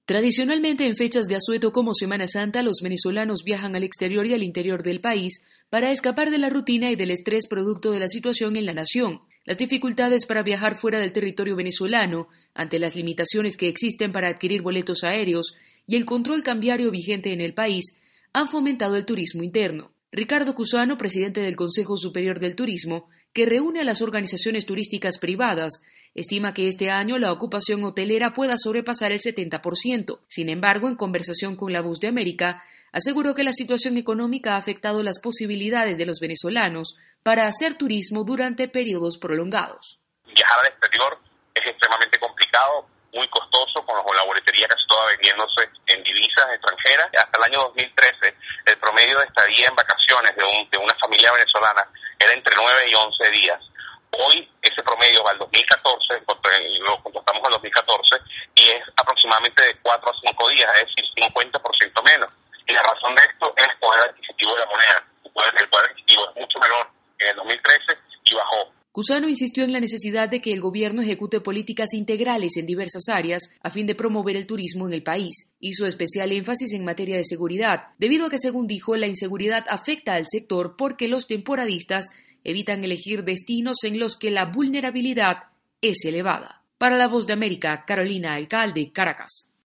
Tradicionalmente, en fechas de asueto como Semana Santa, los venezolanos viajan al exterior y al interior del país para escapar de la rutina y del estrés producto de la situación en la nación. Las dificultades para viajar fuera del territorio venezolano, ante las limitaciones que existen para adquirir boletos aéreos y el control cambiario vigente en el país, han fomentado el turismo interno. Ricardo Cusano, presidente del Consejo Superior del Turismo, que reúne a las organizaciones turísticas privadas, estima que este año la ocupación hotelera pueda sobrepasar el 70%. Sin embargo, en conversación con La Voz de América, aseguró que la situación económica ha afectado las posibilidades de los venezolanos para hacer turismo durante periodos prolongados. Viajar al exterior es extremadamente complicado, muy costoso, con la boletería casi toda vendiéndose en divisas extranjeras. Hasta el año 2013, el promedio de estadía en vacaciones de una familia venezolana era entre 9 y 11 días. Hoy ese promedio va al 2014, lo contrastamos con el 2014, y es aproximadamente de 4 a 5 días, es decir, 50% menos. Y la razón de esto es el poder adquisitivo de la moneda. El poder adquisitivo es mucho menor que en el 2013 y bajó. Cusano insistió en la necesidad de que el gobierno ejecute políticas integrales en diversas áreas a fin de promover el turismo en el país. Hizo especial énfasis en materia de seguridad, debido a que, según dijo, la inseguridad afecta al sector porque los temporadistas evitan elegir destinos en los que la vulnerabilidad es elevada. Para La Voz de América, Carolina Alcalde, Caracas.